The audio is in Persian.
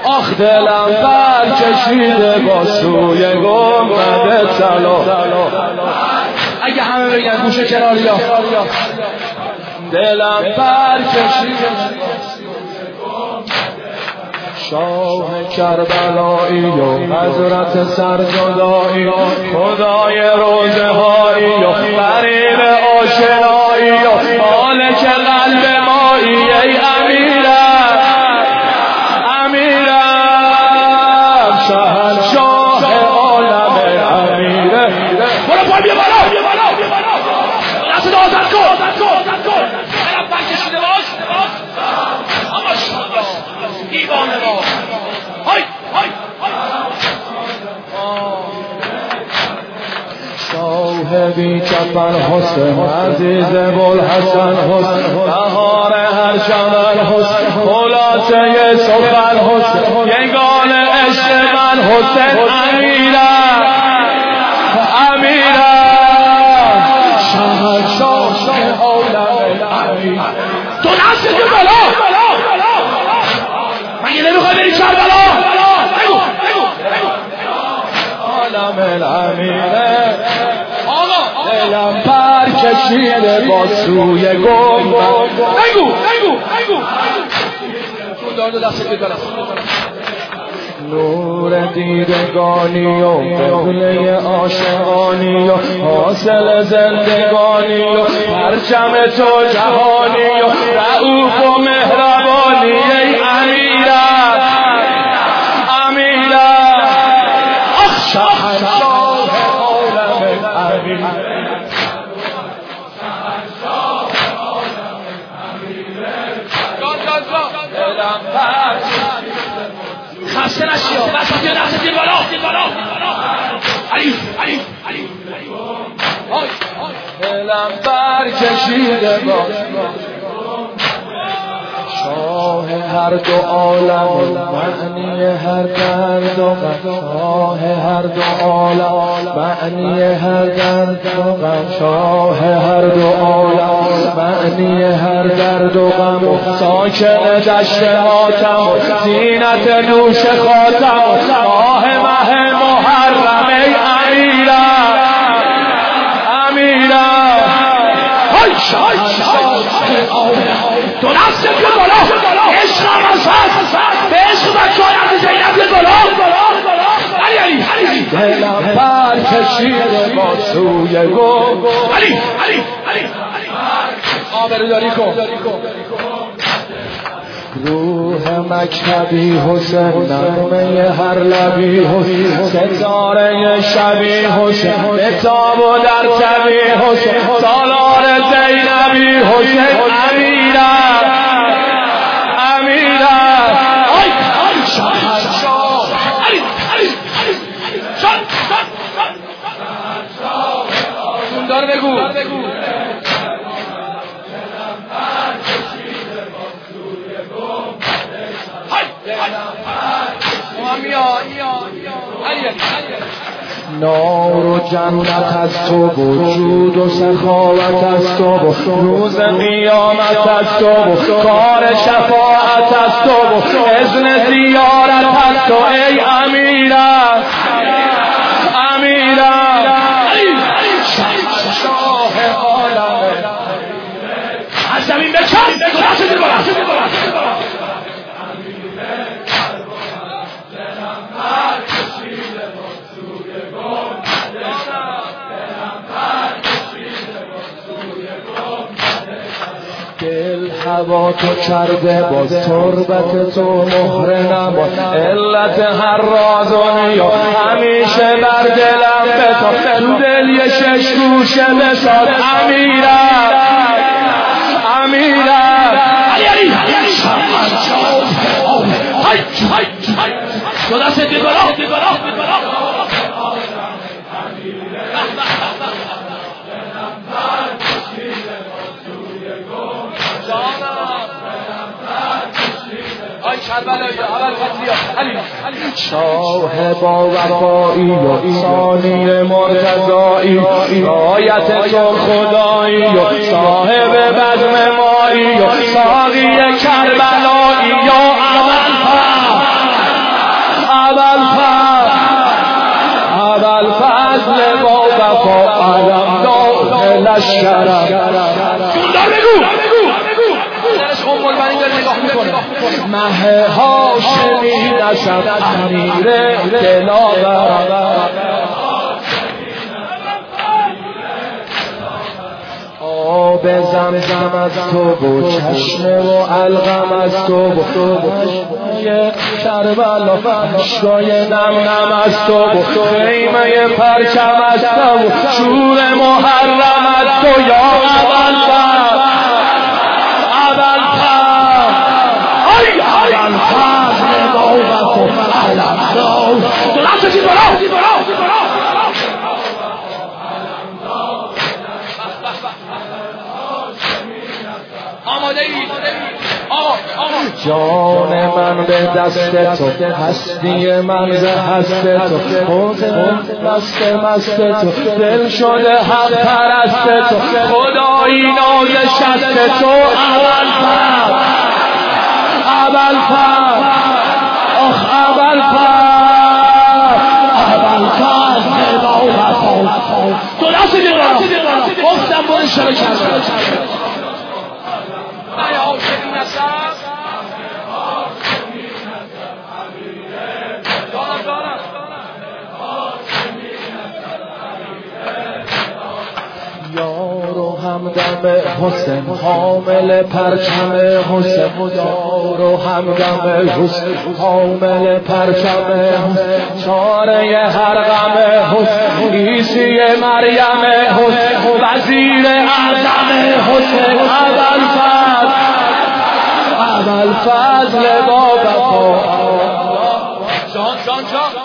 آخ دلم پر کشیده با سوی گنبد طلا. اگه همه بگن گوشه کناریا. دلم پر کشیده شاه کربلایی و حضرت سرزدایی، خدای روزهایی و غریب آشنایی و مالک قلب مایی. ای امیرم امیرم شهنشاه عالم امیرم. برو پای بیا بالا دست آزد کن برم پر کشیده باش دیوانه باش. های صاحبی کفن حسن عزیز بوالحسن حسن بهار هر چمن حسن خلاصه سخن حسن یگان عشق من حسن امیرم شهنشاه عالم امیرم. تو نسل که بالا مگه نمیخوای بری کربلا؟ بگو عالم امیره. آقا دلم پر کشیده با سوی گنبد. بگو دارد دست که دارد نور دیدگانی و قبله عاشقانی و حاصل زندگانی و پرچم تو جهانی و رؤوف و مهربانی. ای امیرم آخ شهنشاه عالم امیرم. دلم پر خسته نشی ها بس بیا دست دیر بالا علی دلم بر کشیده با شاه هر دو عالم معنی هر درد و غم. شاه هر دو عالم معنی هر درد و غم. شاه هر دو عالم معنی هر درد و غم. ساکن دشت ماتم زینت دوش خاتم ماه مه محرم. ای امیرم های تو نفس بیا بالا عشق رمضان به عشق بچه های عزیز زینب بیا بالا. علی دلم پر کشیده با سوی گنبد. علی آبروداری کن. روح مکتبی حسین نغمه هر لبی حسین ستاره شبی حسین بتاب و در تبی حسین سالار زینبی حسین امیرم شهنشاه سوندار بگو نار و جنت از تو وجود و سخاوت از تو روز قیامت از تو کار شفاعت از تو اذن زیارت از تو. ای امیرم شاه عالم از زمین بکن دل هوا تو کرده با تربت تو مهر نباد. علت هر راز و نیا همیشه بر دلم بتاب. تو دل یه شش گوشه بساد. امیرم علی تو دست دیگرا شاه با وفایی و ثانی مرتضایی آیت تو خدایی و صاحب بزم مایی و ساقی کربلایی یا عمل لشکرم سوندار بگو مه هاشمی نسب امیر دلاورم آب زمزم از تو و چشمه و علقم از تو و اشکای کربلا اشکای نم نم از تو و خیمه پرچم از تو و شور محرم از تو یا ابوالفضل ابوالفضل نوبت و علم نو دلست چی برا جان من به دست تو هستی من به هست تو مست تو دل شده حق پرست تو خدایی ناز شست تو ابوالفضل ابوالفضل آخ ابوالفضل تو دست دیگران گفتم برو اشاره کردم یارو همدم حسین حامل پرچم حسین یارو همدم حسین حامل پرچم حسین چاره هر غم حسین عیسی مریم حسین وزیر اعظم حسین ابوالفضل با وفا جان